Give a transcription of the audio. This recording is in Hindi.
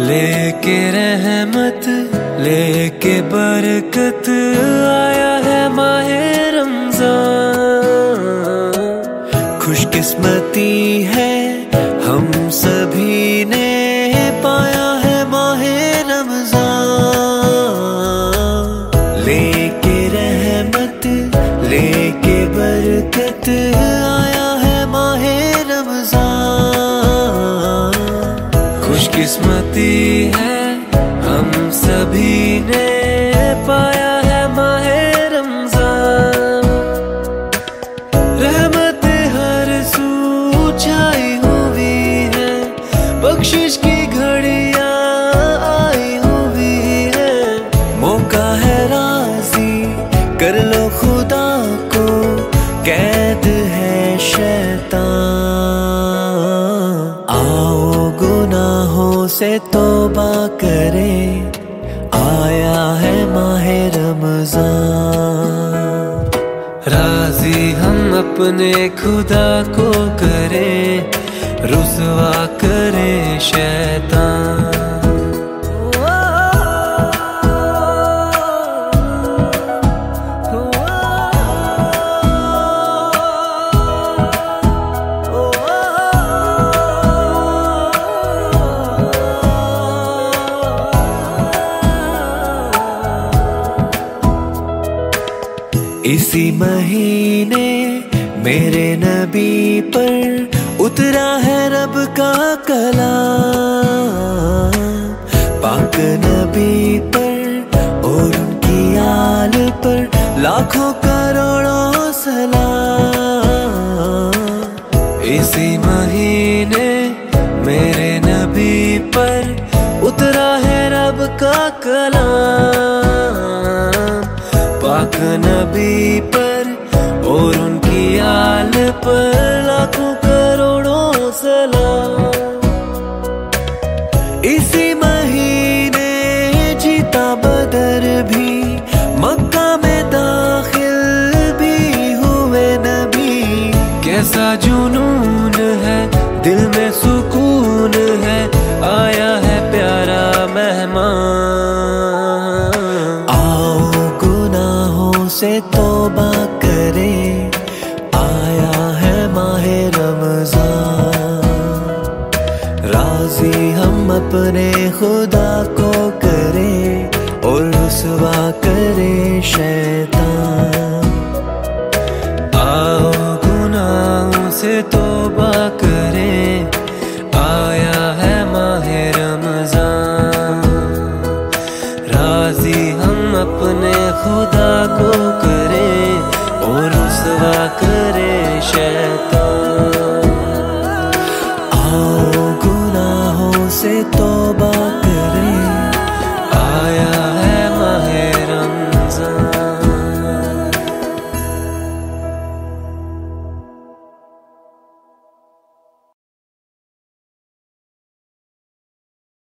लेके रहमत लेके बरकत आया है माहे रमजान। खुशकिस्मती है हम सभी ने पाया है माहे रमजान। लेके रहमत लेके बरकत आया है माहे रमजान। खुशकिस्मती है हम सभी ने पाया है माहे रमजान। रहमत हर सू छाई हुई है, बख्शिश की घड़ियां आई हुई है। मौका है राजी कर लो खुदा को, कैद है शैतान। आओ गुनाहों से तौबा करें, आया है माहे रमजान। राजी हम अपने खुदा को करें, रुसवा करें शैतान। इसी महीने मेरे नबी पर उतरा है रब का कलाम। पाक नबी पर और उनकी आल पर लाखों करोड़ों सलाम। इसी महीने मेरे नबी पर उतरा है रब का कलाम। पाक नबी पर और उनकी आल पर लाखों करोड़ों सलाम। इसी महीने जीता बदर भी, मक्का में दाखिल भी हुए नबी। कैसा जुनून है दिल में सुकून है, आया है प्यारा मेहमान। से तौबा करें, आया है माहे रमजान। राजी हम अपने खुदा को करें और रुसवा करें शैतान। आओ गुनाहों से तौबा करें, आया है माहे रमजान। राजी हम अपने खुदा को करें और रुसवा करे शैतान।